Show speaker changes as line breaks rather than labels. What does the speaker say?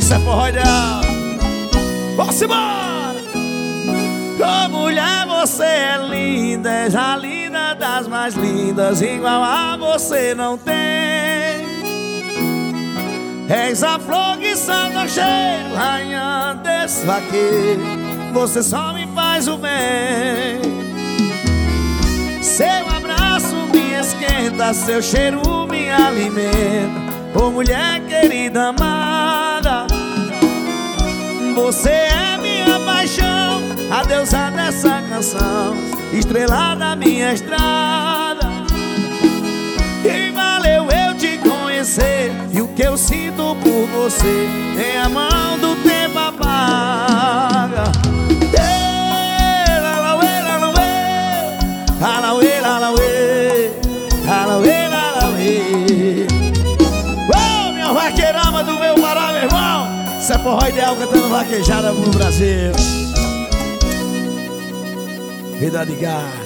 Isso é forró ideal. Vamos embora! Ô mulher, você é linda, és a linda das mais lindas. Igual a você não tem. És a flor que solta o cheiro, rainha desse vaqueiro. Você só me faz o bem. Seu abraço me esquenta, seu cheiro me alimenta. Ô mulher querida amada, você é minha paixão, a deusa dessa canção, estrela da minha estrada. E valeu eu te conhecer, e o que eu sinto por você em a mão do tempo apaga. Alauê, alauê, alauê, alauê. Ô, minha vaqueirama do meu Pará, meu irmão. Isso é forró ideal cantando vaquejada pro Brasil. Vida de gás.